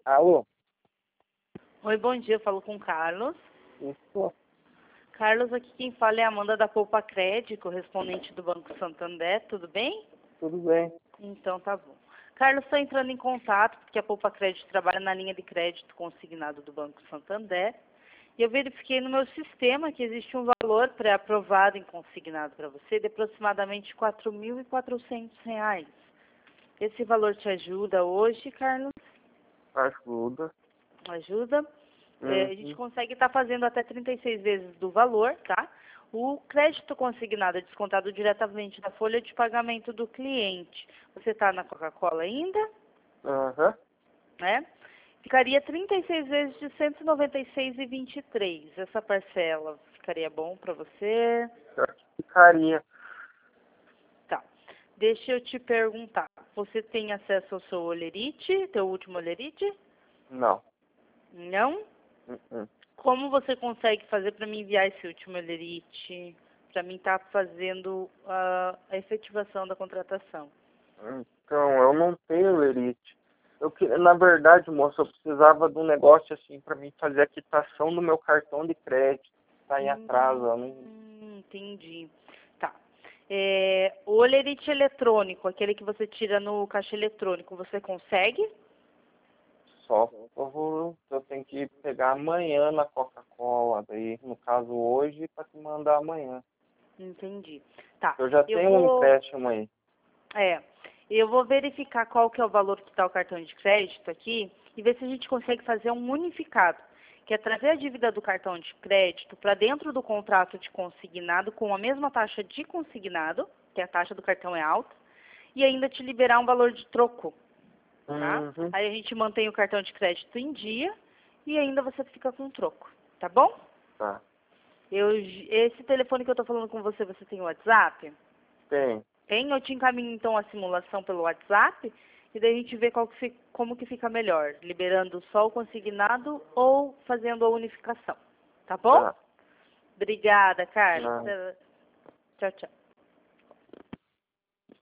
Alô? Oi, bom dia. Eu falo com o Carlos. Isso, Carlos, aqui quem fala é a Amanda da Poupa Cred, correspondente do Banco Santander. Tudo bem? tudo bem. Então tá bom. Carlos, estou entrando em contato porque a Poupa Cred trabalha na linha de crédito consignado do Banco Santander. E eu verifiquei no meu sistema que existe um valor pré-aprovado em consignado para você de aproximadamente R$ 4.400. Esse valor te ajuda hoje, Carlos? Ajuda. Ajuda? A gente Uhum. consegue estar fazendo até 36 vezes do valor, tá? O crédito consignado é descontado diretamente da folha de pagamento do cliente. Você está na Coca-Cola ainda, Aham. né? Ficaria 36 vezes de 196,23. Essa parcela ficaria bom para você? Eu acho que ficaria. Tá. Deixa eu te perguntar. Você tem acesso ao seu Olerite, teu último Olerite? Não. Não? Uhum. Como você consegue fazer para me enviar esse último Olerite? Para mim estar fazendo a efetivação da contratação. Então, eu não tenho lerite. Na verdade, moço, eu precisava de um negócio assim para mim fazer a quitação do meu cartão de crédito. Tá em atraso. Eu não... Entendi. Tá. O Olerite eletrônico, aquele que você tira no caixa eletrônico, você consegue? Só eu tenho que pegar amanhã na Coca-Cola. Daí, no caso, hoje, para te mandar amanhã. Entendi. Tá. Eu já tenho um empréstimo aí. É, eu vou verificar qual que é o valor que está o cartão de crédito aqui e ver se a gente consegue fazer um unificado, que é trazer a dívida do cartão de crédito para dentro do contrato de consignado com a mesma taxa de consignado, que a taxa do cartão é alta, e ainda te liberar um valor de troco, tá? Uhum. Aí a gente mantém o cartão de crédito em dia e ainda você fica com troco, tá bom? Tá. Esse telefone que eu tô falando com você, você tem o WhatsApp? Tem. Tem? Eu te encaminho então a simulação pelo WhatsApp e daí a gente vê como que fica melhor, liberando só o consignado ou fazendo a unificação. Tá bom? Tá. Obrigada, Carlos. Não. Tchau, tchau.